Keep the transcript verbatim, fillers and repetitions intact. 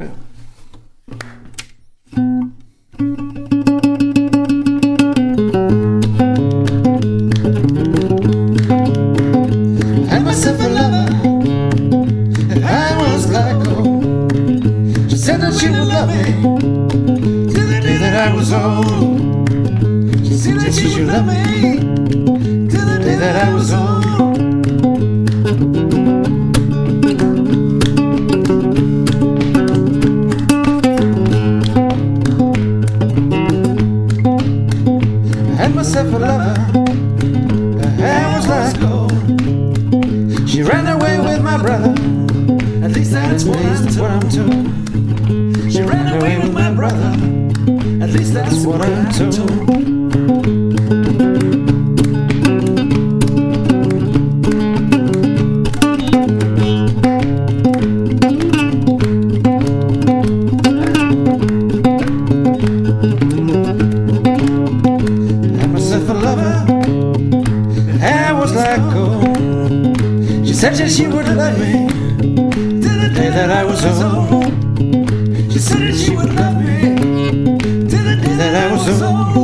Had myself a lover, and I was like gold. She said that she would love me till the day that I was old. She said that she would love me till the day that I was old. I had myself a lover, her hair was like gold. She ran away with my brother, at least that's what I'm told. She ran away with my brother, at least that's what I'm told. Had myself a lover, her hair was like gold. She said that she would love me till the day that I was old. She said that she would love me till the day that I was old.